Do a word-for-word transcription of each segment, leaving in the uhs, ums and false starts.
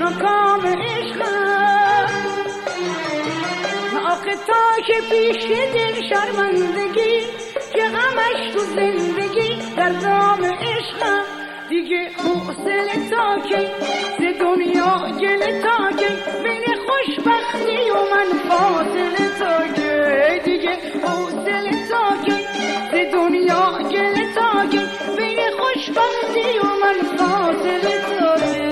ناکام عشقم. آخه تا که پیش دل شرمندگی که غمش تو زندگی در دام عشقم. دیگه حوصله تا کی ز دنیا گله تا کی بین خوشبختی و من فاصله تا کی. دیگه حوصله تا کی ز دنیا گله تا کی بین خوشبختی و من فاصله تا کی.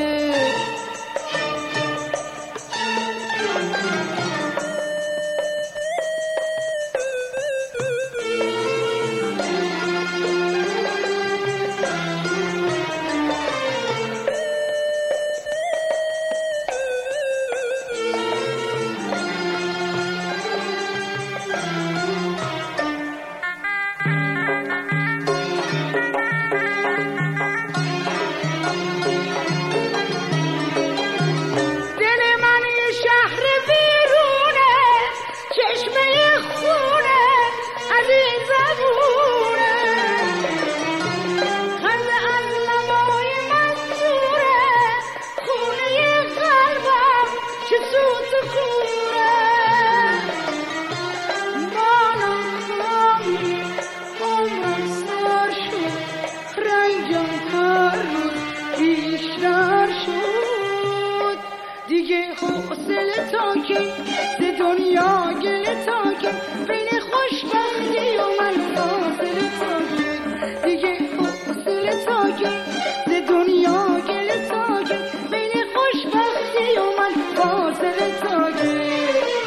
حوصله تا کی ز دنیا گله تا کی بین خوشبختی و من فاصله تا کی. دیگه حوصله تا کی ز دنیا گله تا کی بین خوشبختی و من فاصله تا کی.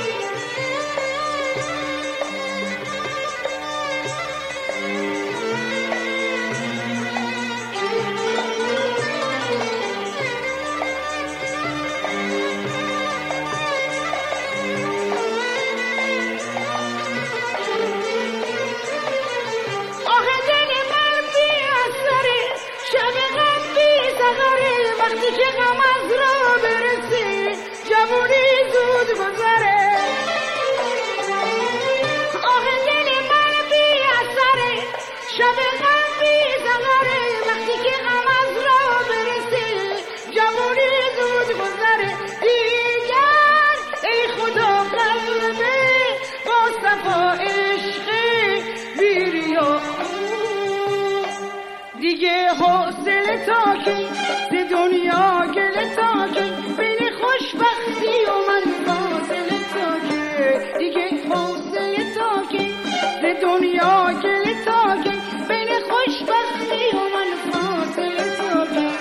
وقتی که غم از را برسی جوونی زود گذره. آه دل من بی اثره شب غم بی زغره. وقتی که غم از را برسی جوونی زود گذره. دیگر ای خدا قلبه با صفا عشقی بیریا. دیگه حوصله تا کی ز دنیا گله تا کی بین خوشبختی و من فاصله تا کی. دیگه حوصله تا کی ز دنیا گله تا کی بین خوشبختی و من فاصله تا کی.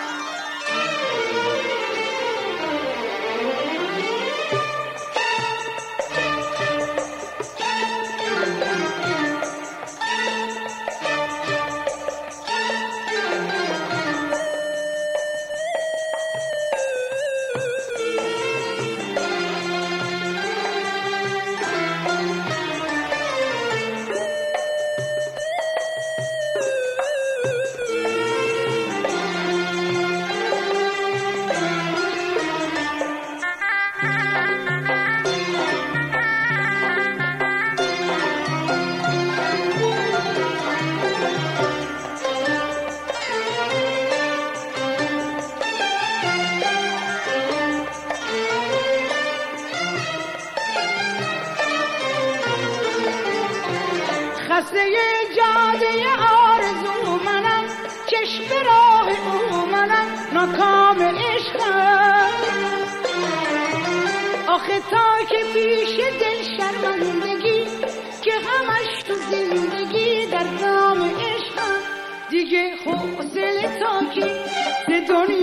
خسته جاده آرزو منم چشم به راه او منم ناکام عشقم. آخه تا که پیش دل شرمندگی که غمش تو زندگی در دام عشقم. دیگه حوصله تا کی ز دنیا